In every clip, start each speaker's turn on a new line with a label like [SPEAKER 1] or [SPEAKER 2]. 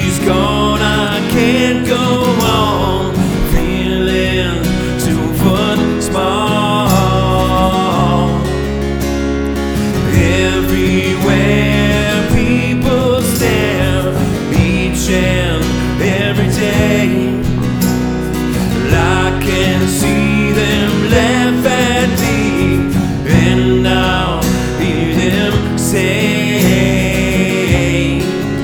[SPEAKER 1] she's gone, I can't go on feeling 2 foot small. Everywhere people stare, each and every day. I can see them laugh at me, and I'll hear them say,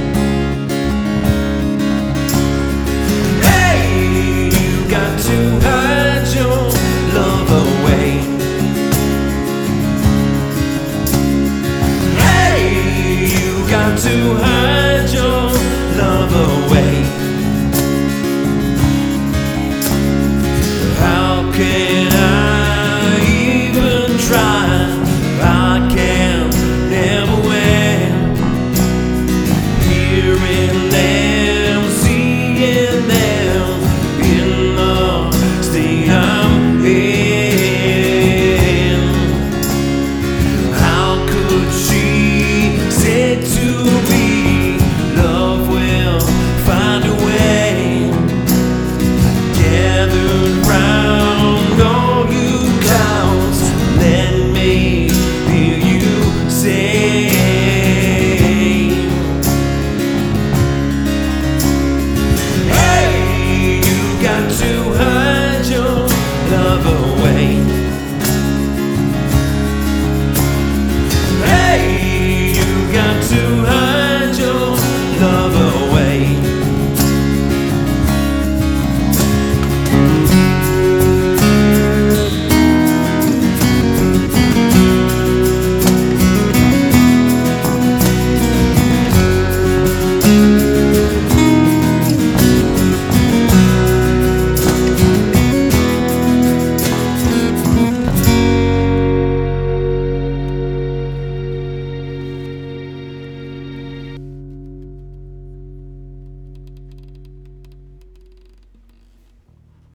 [SPEAKER 1] hey, you got to hide your love away. Hey, you got to hide